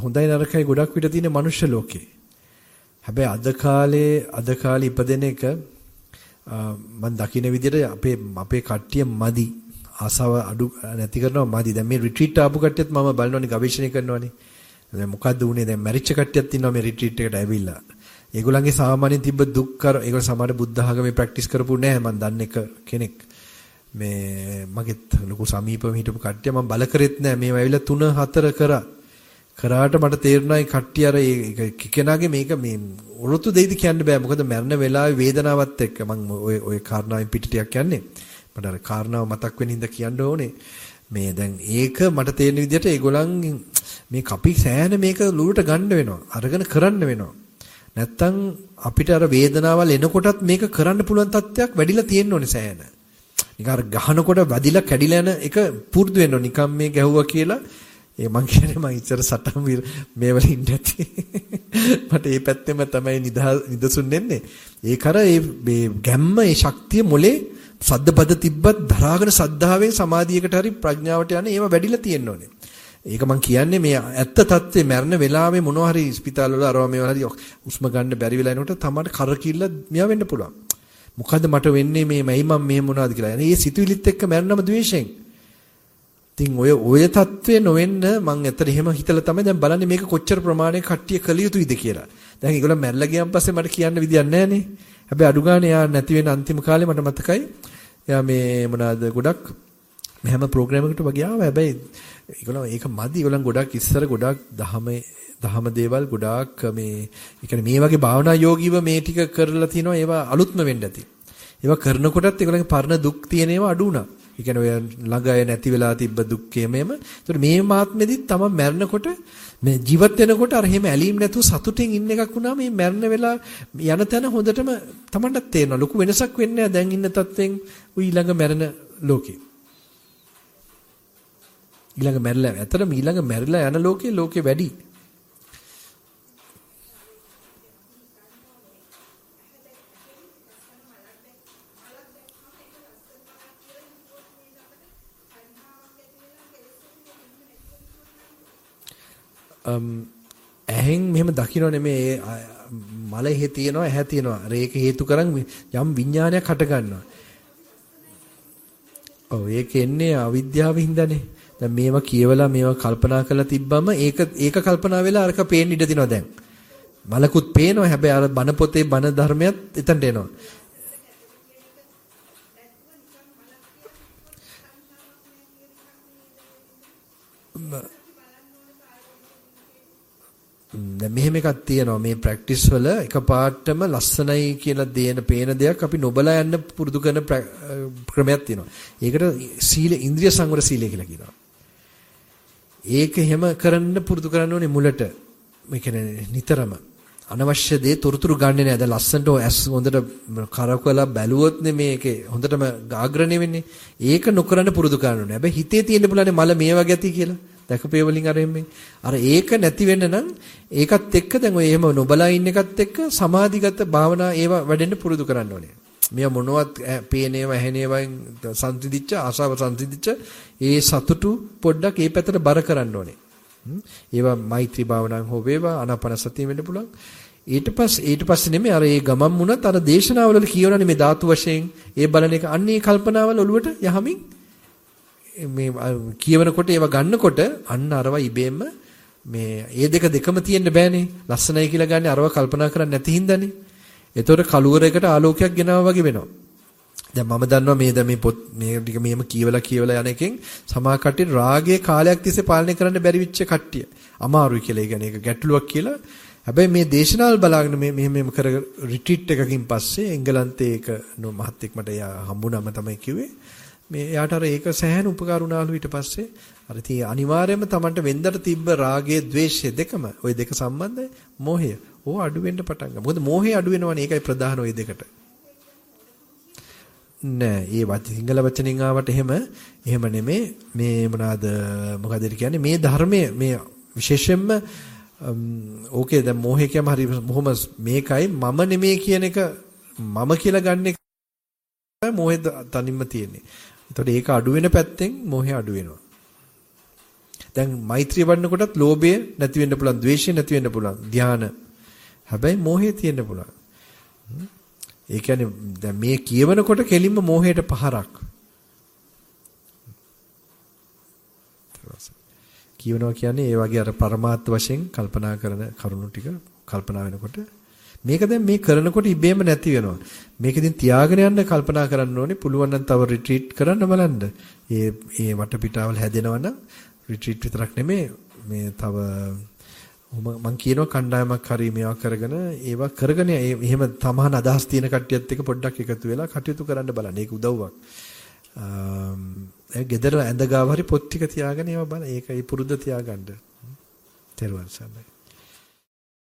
හොඳයි නරකයි ගොඩක් විතර තියෙන මනුෂ්‍ය ලෝකේ. හැබැයි අද කාලේ ඉපදෙන එක මම දකින්න විදිහට අපේ කට්ටිය මදි. ආසාව අඩු නැති කරනවා මදි. දැන් මේ රිට්‍රීට් ආපු කට්ටියත් මම බලනවානේ ගවේෂණය කරනවානේ. දැන් මොකද්ද උනේ දැන් මැරිච්ච කට්ටියත් ඉන්නවා මේ රිට්‍රීට් එකට ඇවිල්ලා. ඒගොල්ලන්ගේ සාමාන්‍ය තිබ්බ දුක් කර ඒගොල්ලෝ සමහර බුද්ධ ආගමේ ප්‍රැක්ටිස් කරපු නැහැ මම දන්නේ කෙනෙක්. මේ මගෙත් ලොකු සමීපව හිටපු කට්ටිය මම බල කරෙත් නැහැ. මේව ඇවිල්ලා 3-4 කරාට මට තේරුණා ඒ කට්ටිය අර ඒ කෙනාගේ මේක මේ ඔරොත්තු දෙයිද කියන්න බෑ. මොකද මරණ වෙලාවේ වේදනාවත් එක්ක මම ඔය කාරණාවෙන් පිට ටිකක් යන්නේ. මට අර කාරණාව මතක් වෙන හින්දා කියන්න ඕනේ. මේ දැන් ඒක මට තේරෙන විදිහට ඒගොල්ලන් මේ කපි සෑහෙන මේක ලුවට ගන්න වෙනවා. අරගෙන කරන්න වෙනවා. නැත්තම් අපිට අර වේදනාවල් එනකොටත් මේක කරන්න පුළුවන් තත්ත්වයක් වැඩිලා තියෙන්න ඕනේ සෑහෙන. නිකන් අර ගහනකොට වැදිලා කැඩිලා යන එක පුරුදු වෙන්න ඕනේ. නිකන් මේ ගැහුවා කියලා ඒ මං කියන්නේ මං ඉස්සර සටන් මේවල ඉන්නේ නැති. මට මේ පැත්තෙම තමයි නිදසුන් දෙන්නේ. ඒක අර මේ ගැම්ම ඒ ශක්තිය මොලේ සද්දපද තිබ්බත් දරාගෙන සද්ධාවෙන් සමාධියකට හරි ප්‍රඥාවට යන ඒව වැඩිලා තියෙන්න ඕනේ. ඒක මං කියන්නේ මේ ඇත්ත தත්ත්වේ මරණ වෙලාවේ මොනවා හරි ස්පිතාල වල අරවා මේවා හරි උස්ම ගන්න බැරි වෙලා එනකොට තමයි කරකිල්ල මියා වෙන්න පුළුවන්. මොකද්ද මට වෙන්නේ මේයි මම මේ මොනවද කියලා. ඒ සිතුවිලිත් එක්ක මරණම ද්වේෂයෙන්. ඉතින් ඔය தත්ත්වේ නොවෙන්න මං ඇත්තට එහෙම හිතලා තමයි දැන් බලන්නේ මේක කොච්චර ප්‍රමාණයක කට්ටිය කළ යුතුයිද කියලා. දැන් ඒගොල්ලෝ මැරලා ගියන් පස්සේ මට කියන්න විදියක් නැහැ නේ. හැබැයි අඩු ගානේ යා නැති වෙන අන්තිම කාලේ මට මතකයි. යා මේ මොනවාද ගොඩක් හැම ප්‍රෝග්‍රෑම් එකකට වගේ ආවා. හැබැයි ඒගොල්ලෝ ඒක මදි. ඒගොල්ලන් ගොඩක් ඉස්සර ගොඩක් දහම දේවල් ගොඩාක් මේ ඒ කියන්නේ මේ වගේ භාවනා යෝගීව මේ ටික කරලා තිනවා. ඒවා අලුත්ම වෙන්න ඇති. ඒවා කරනකොටත් ඒගොල්ලන්ගේ පරණ දුක් තියෙන ඒවා අඩු වුණා. ඒ කියන්නේ ඔය ළඟ අය නැති වෙලා තිබ්බ දුක්කේමම. ඒතකොට මේ මාත්මෙදිත් තමයි මැරෙනකොට මේ ජීවත් වෙනකොට අර එහෙම ඇලීම් නැතුව සතුටින් ඉන්න එකක් වුණා. මේ මැරෙන වෙලාව යන තැන හොඳටම තමන්ටත් තේරෙනවා. ලොකු වෙනසක් වෙන්නේ නැහැ දැන් ඉන්න තත්ත්වෙන් ඊළඟ මැරෙන ලෝකේ. ඊළඟ මැරිලා ඇත්තටම ඊළඟ මැරිලා යන ලෝකේ වැඩි. ඇහෙන් මෙහෙම දකින්න නෙමෙයි මල එහෙ තියෙනවා ඇහැ තියෙනවා. අර ඒක හේතු කරන් යම් විඥානයක් හට ගන්නවා. ඔව් ඒක එන්නේ අවිද්‍යාවෙන් හින්දානේ. දැන් මේවා කියවලා මේවා කල්පනා කරලා තිබ්බම ඒක කල්පනා වෙලා අරක පේන්න ඉඩ දිනවා දැන්. මලකුත් පේනවා හැබැයි අර බණ පොතේ බණ ධර්මයක් එතනට එනවා. දැන් මෙහෙම එකක් තියෙනවා මේ ප්‍රැක්ටිස් වල එකපාරටම ලස්සනයි කියලා පේන දෙයක් අපි නොබලා යන්න පුරුදු කරන ක්‍රමයක් තියෙනවා. ඒකට සීල ඉන්ද්‍රිය සංවර සීලය කියලා කියනවා. ඒක එහෙම කරන්න පුරුදු කරන්න ඕනේ මුලට. මේ කියන්නේ නිතරම අනවශ්‍ය දේ තොරතුරු ගන්නෙ නෑ. දැන් ලස්සනට ඇස් හොඳට කරකවලා බැලුවොත් නේ මේකේ හොඳටම ආග්‍රණය වෙන්නේ. ඒක නොකරන්න පුරුදු කරන්න ඕනේ. හැබැයි හිතේ තියෙන්න පුළුවන් මල මේ වගේ ඇති කියලා. දැකපේ වලින් අර ඒක නැති වෙන්න නම් ඒකත් එක්ක දැන් ඔය එහෙම නොබලා ඉන්න එකත් එක්ක සමාධිගත භාවනා ඒවා වැඩෙන්න පුරුදු කරන්න ඕනේ. මෙයා මොනවත් පේන ඒවා ඇහෙන ඒවායින් සංසිඳිච්ච ආසාව සංසිඳිච්ච ඒ සතුටු පොඩ්ඩක් ඒ පැත්තට බර කරන්න ඕනේ. ඒවා මෛත්‍රී භාවනාවෙන් හෝ වේවා ආනාපාන සතිය වෙන්න පුළුවන්. ඊට පස්සේ නෙමෙයි අර ඒ ගමම් වුණත් අර දේශනාවල කියවනනේ මේ ධාතු වශයෙන් ඒ බලන එක අන්නේ කල්පනාවල ඔළුවට යහමින් මේ කියවනකොට ඒවා ගන්නකොට අන්න අරවා ඉබේම මේ ඒ දෙකම තියෙන්න බෑනේ. ලස්සනයි කියලා ගන්න අරවා කල්පනා කරන්නේ නැති හින්දානේ. ඒතකොට කලුවරයකට ආලෝකයක් ගෙනාවා වගේ වෙනවා. දැන් මම දන්නවා මේ පොත් මේ ටික මෙහෙම කියවලා යන එකෙන් සමහර කට්ටිය රාගයේ කාලයක් තිස්සේ පාලනය කරන්න බැරි වෙච්ච කට්ටිය. අමාරුයි කියලා. ඒ කියන්නේ ඒක ගැටලුවක් කියලා. හැබැයි මේ දේශනාවල් බලාගෙන මෙහෙම කර රිට්‍රීට් එකකින් පස්සේ එංගලන්තේ ඒක මහත්තයෙක් මට හම්බුනම තමයි කිව්වේ. මේ යාට අර ඒක සෑහෙන උපකාර වුණාලු ඊට පස්සේ අර tie අනිවාර්යයෙන්ම Tamanට වෙන්දට තිබ්බ රාගයේ ද්වේෂය දෙකම ওই දෙක සම්බන්ධයි මෝහය ඕ අඩු වෙන්න පටන් ගන්නවා. මොකද මෝහය අඩු වෙනවනේ ඒකයි ප්‍රධාන ওই දෙකට. නෑ ඒ සිංහල වචනෙන් ආවට එහෙම නෙමෙයි මේ මොකද කියන්නේ මේ ධර්මයේ මේ විශේෂයෙන්ම ඕකේ දැන් මෝහය කියම හරි මොහොම මේකයි මම නෙමෙයි කියන එක මම කියලා ගන්න එක මෝහය තනින්ම තියෙන්නේ. එතකොට ඒක අඩු වෙන පැත්තෙන් මෝහය අඩු වෙනවා. දැන් මෛත්‍රිය වඩනකොටත් ලෝභය නැති වෙන්න පුළුවන්, ද්වේෂය නැති වෙන්න පුළුවන්. ධානය. හැබැයි මෝහය තියෙන්න පුළුවන්. ඒ කියන්නේ දැන් මේ කියවනකොට කෙලින්ම මෝහයට පහරක්. කියවනවා කියන්නේ ඒ වගේ අර පරමාර්ථ වශයෙන් කල්පනා කරන කරුණු ටික කල්පනා වෙනකොට මේක දැන් මේ කරනකොට ඉබේම නැති වෙනවා. මේක ඉතින් තියාගෙන යන්න කල්පනා කරන්න ඕනේ. පුළුවන් නම් තව රිට්‍රීට් කරන්න බලන්න. ඒ වටපිටාවල් හැදෙනවා නම් රිට්‍රීට් විතරක් නෙමෙයි මේ තව මම කියනවා කණ්ඩායමක් හරි මේවා කරගෙන ඒවා කරගෙන එහෙම තමහන අදහස් තියෙන කට්ටියත් එක්ක පොඩ්ඩක් එකතු වෙලා කටයුතු කරන්න බලන්න. ඒක උදව්වක්. ගෙදර ඇඳ ගාව හරි පොත් ටික තියාගෙන ඒවා බලන්න. ඒක ඒ පුරුද්ද තියාගන්න. තෙරුවන් සරණයි.